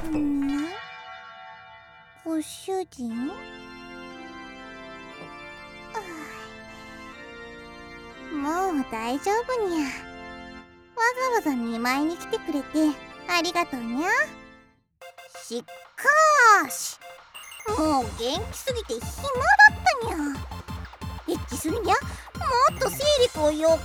ご主人？もう大丈夫にゃ。わざわざ見舞いに来てくれてありがとうにゃ。しかしもう元気すぎて暇だったにゃ。エッチするにゃ。もっと精力をよこ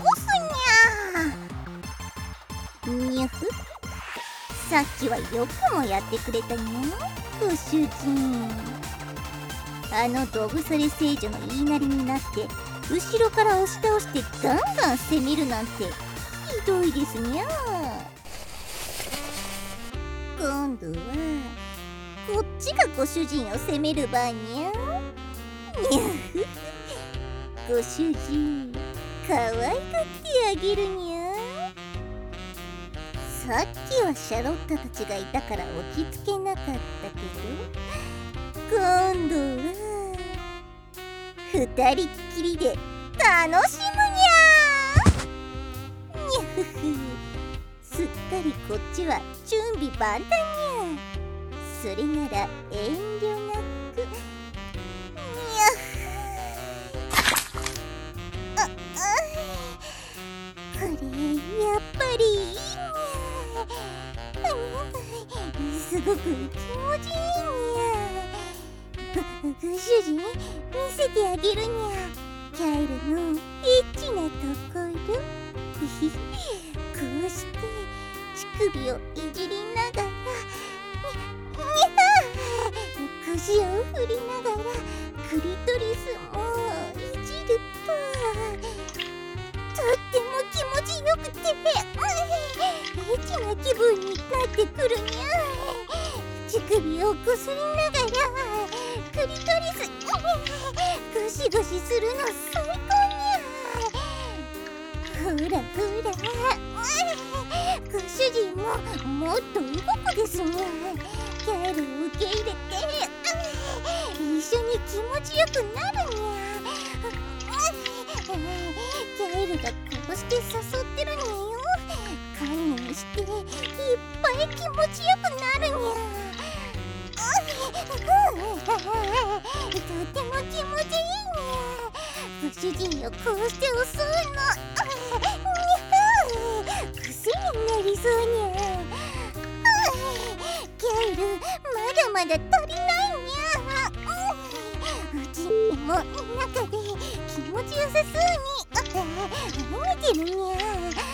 すにゃ。にゅふ。さっきはよくもやってくれたにゃ、ご主人。あのどぶされ聖女の言いなりになって後ろから押し倒してガンガン攻めるなんてひどいですにゃ。今度はこっちがご主人を責める番にゃ。にゃふ。ご主人かわいがってあげるにゃ。さっきはシャロッタたちがいたから起きつけなかったけど、今度は二人っきりで楽しむにゃ。にゃふふ。すっかりこっちは準備万端にゃ。それなら遠慮なく。にゃふ。これやっぱりいいにゃ。すごく気持ちいいにゃ。ご主人見せてあげるにゃ。キャエルのエッチなところ。こうして乳首をいじりながら腰を振りながらクリトリスもいじるととっても気持ちよくてエッチな気分になってくるにゃ。乳首をこすりながらクリトリスゴシゴシするの最高にゃ。ほらほらご主人ももっと動くですにゃ。キャエルを受け入れて一緒に気持ちよくなるにゃ。キャエルがこうして誘ってるにゃよ。観念していっぱい気持ちよくなるにゃ。とても気持ちいいにゃ。ご主人をこうして襲うの癖になりそうにゃ。キャエルまだまだ足りないにゃ。うちにも中で気持ちよさそうに見てるにゃ。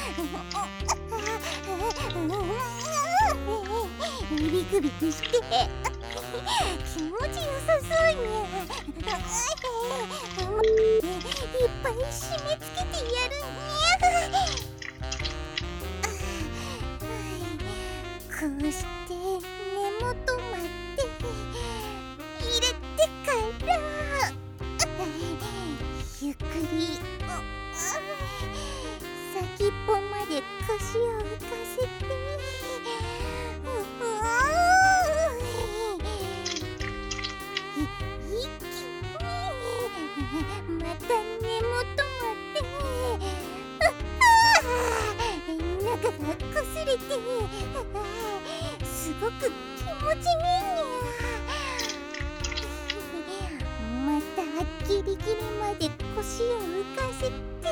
ビクビクして気持ちよさそうにゃ。いっぱい締め付けてやるにゃ。こうして根元まで入れてからゆっくり先っぽまで腰を浮かせて一気にまた根元まで中がこすれてすごく気持ちいいにゃ。またギリギリまで腰を浮かせて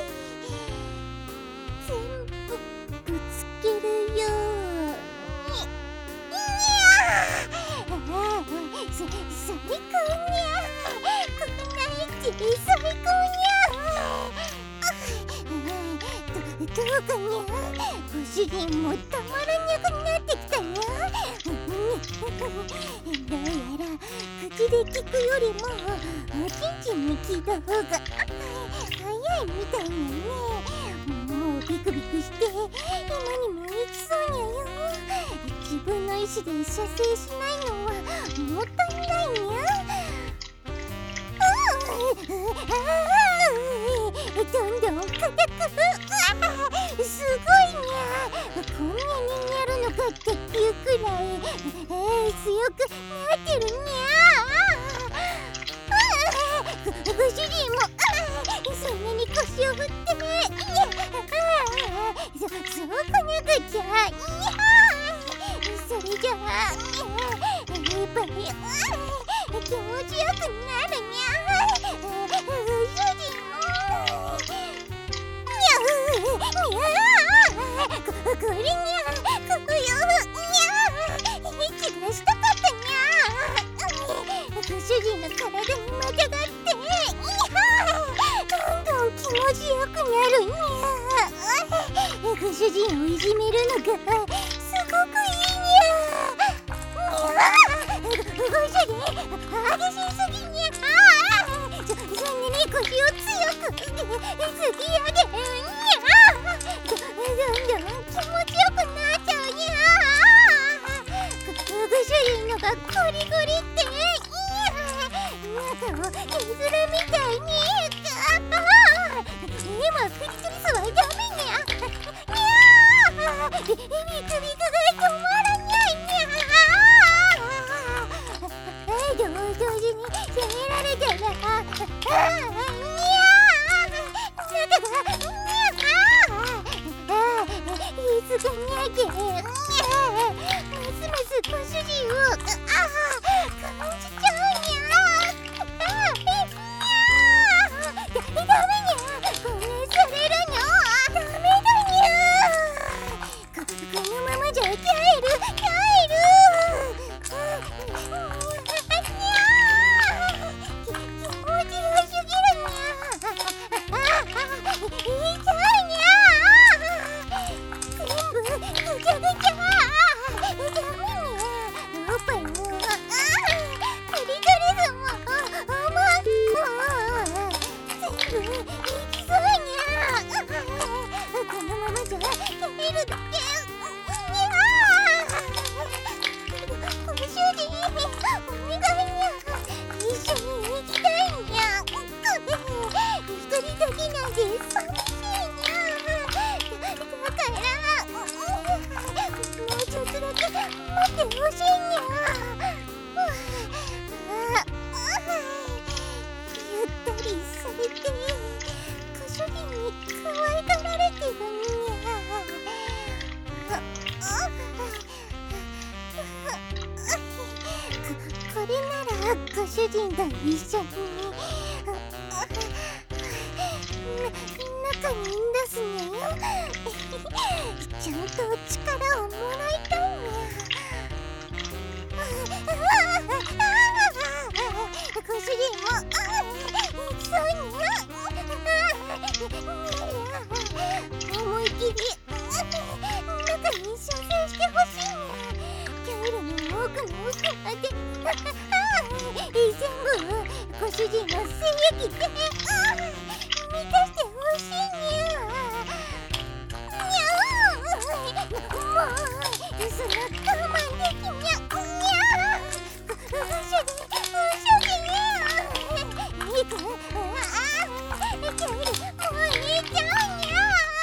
全部ぶつけるように。最高にゃ。こんなエッチ最高にゃ。どうかにゃ。ご主人もたまらにゃくなってきたにゃ。どうやら口で聞くよりもおちんちんに聞いた方が早いみたいにゃね。もうビクビクして今にも行きそうにゃよ。自分の意志で射精しないのはもったいないにゃ。どんどん硬くすごいにゃ。こんなにやるのかっていうくらい強くなってるにゃ。ご主人もそんなに腰を振ってそうこなくちゃ。それじゃあぱい気持ちよくなるにゃ。ご主人これにゃ、こよにゃ、息がしたかったにゃ。ご主人の体にまたがってどんどん気持ちよくなるにゃ。ご主人をいじめるのがすごくいいにゃ。ご主人激しすぎにゃ。そんなに腰を強く突き上げるにゃ。どんどん気持ちよくなっちゃうにゃ。ご主人のがゴリゴリって中を削るみたいに。今フリトリスはダメにゃ。ビクビクが止まらないにゃ。同時に攻められたらいつかにゃけますますご主人を感じちゃうにゃ。ダメにゃ、ごめんされるにゃ。ダメだにゃ。このままじゃ帰る気持ちよすぎるにゃ。痛いにゃ。全部ぐちゃぐちゃ。ダメにゃ。おっぱいもクリトリスも全部いきそうにゃ。このままじゃ帰るだけにゃ。ご主人お願いにゃ。一緒に行きたいにゃ。一人だけなんて寂しいにゃ。だからもうちょっとだけ待ってほしいにゃ。ゆったりされてご主人に可愛がられてるにゃ。これならご主人と一緒に中に出すにゃ。ちゃんと力をもらいたいにゃ。ご主人も行きそうにゃ。思い切り中に射精してほしいにゃ。キャイルの奥の奥まで全部ご主人の精液で満たしてほしいにゃ。もうその我慢できにゃ。ご主人いいか。キャイルもういいちゃうにゃ。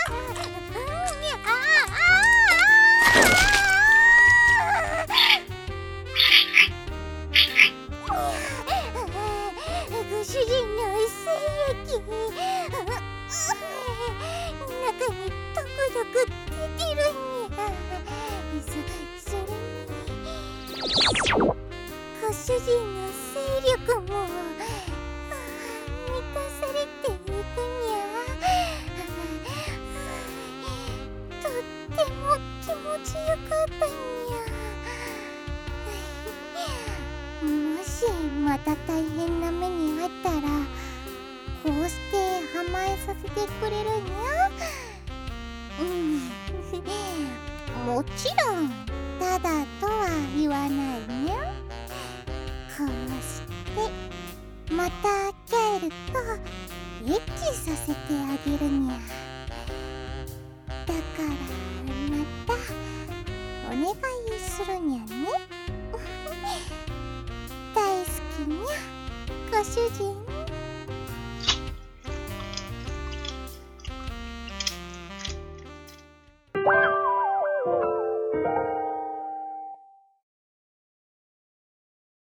ご主人の精液中にトクトク出てるにゃ。それにご主人の精力も満たされていくにゃ。とっても気持ちよかったにゃ。もしまた大変な目に遭ったらこうして甘えさせてくれるにゃ。もちろんただとは言わないにゃ。こうしてまたキャエルとエッチさせてあげるにゃ。だからまたお願いするにゃね。大好きにゃ、ご主人。